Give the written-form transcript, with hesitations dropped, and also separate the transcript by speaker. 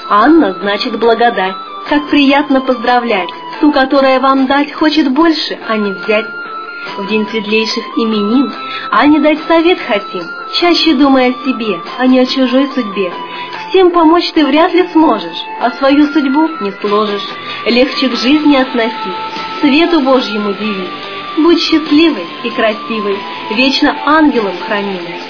Speaker 1: Анна значит благодать. Как приятно поздравлять ту, которая вам дать хочет больше, а не взять. В день светлейших именин Ане дать совет хотим, чаще думай о себе, а не о чужой судьбе. Всем помочь ты вряд ли сможешь, а свою судьбу не сложишь. Легче к жизни относись, свету Божьему дивись. Будь счастливой и красивой, вечно ангелом хранимой.